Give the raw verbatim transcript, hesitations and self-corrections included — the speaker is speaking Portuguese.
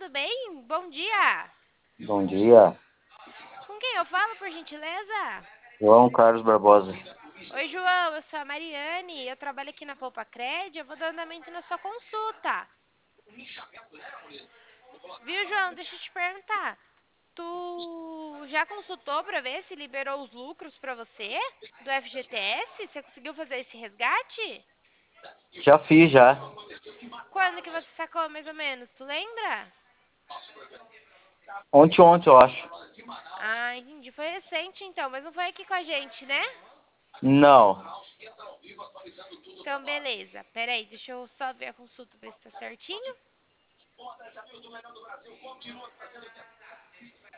tudo bem? Bom dia! Bom dia, Com quem eu falo, por gentileza? João Carlos Barbosa. Oi, João, eu sou a Mariane, eu trabalho aqui na Poupa Cred, eu vou dar andamento na sua consulta. Viu, João? Deixa eu te perguntar. Tu já consultou para ver se liberou os lucros para você do F G T S? Você conseguiu fazer esse resgate? Já fiz já. Quando que você sacou, mais ou menos? Tu lembra? Ontem, ontem, eu acho. Ah, entendi. Foi recente então, mas não foi aqui com a gente, né? Não. Então, beleza. Pera aí, deixa eu só ver a consulta, ver se tá certinho.